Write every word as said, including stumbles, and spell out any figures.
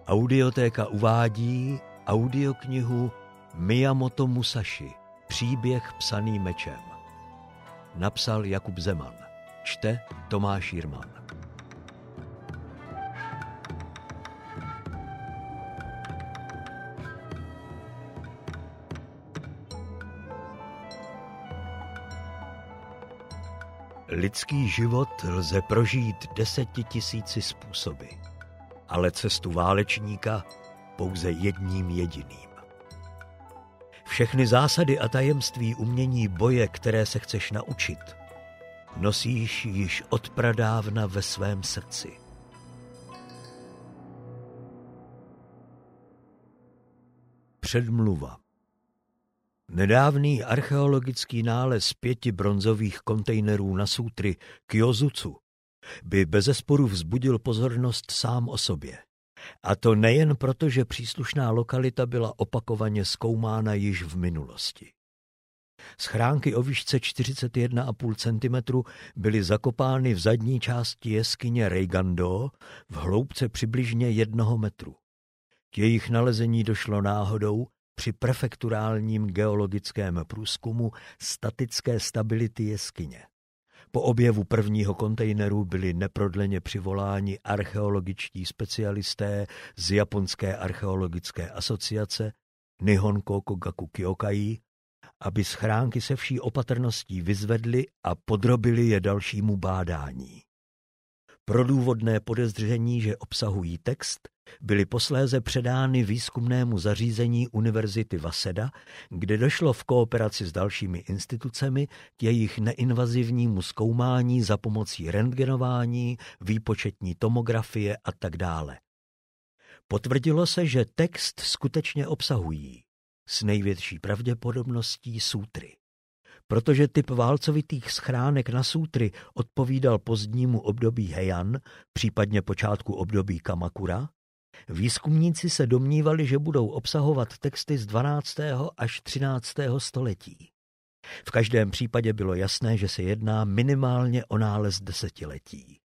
Audiotéka uvádí audioknihu Miyamoto Musashi, Příběh psaný mečem. Napsal Jakub Zeman. Čte Tomáš Jirman. Lidský život lze prožít desetitisíci způsoby, ale cestu válečníka pouze jedním jediným. Všechny zásady a tajemství umění boje, které se chceš naučit, nosíš již od pradávna ve svém srdci. Předmluva. Nedávný archeologický nález pěti bronzových kontejnerů na sutry Kyozutsu by bezesporu vzbudil pozornost sám o sobě. A to nejen proto, že příslušná lokalita byla opakovaně zkoumána již v minulosti. Schránky o výšce čtyřicet jedna celá pět centimetru byly zakopány v zadní části jeskyně Reigando v hloubce přibližně jednoho metru. K jejich nalezení došlo náhodou při prefekturálním geologickém průzkumu statické stability jeskyně. Po objevu prvního kontejneru byli neprodleně přivoláni archeologičtí specialisté z Japonské archeologické asociace Nihonko Kogaku Kyokai, aby schránky se vší opatrností vyzvedli a podrobili je dalšímu bádání. Pro důvodné podezření, že obsahují text, byly posléze předány výzkumnému zařízení Univerzity Waseda, kde došlo v kooperaci s dalšími institucemi k jejich neinvazivnímu zkoumání za pomocí rentgenování, výpočetní tomografie a tak dále. Potvrdilo se, že text skutečně obsahují s největší pravděpodobností sutry. Protože typ válcovitých schránek na sutry odpovídal pozdnímu období Heian, případně počátku období Kamakura, výzkumníci se domnívali, že budou obsahovat texty z dvanáctého až třináctého století. V každém případě bylo jasné, že se jedná minimálně o nález desetiletí.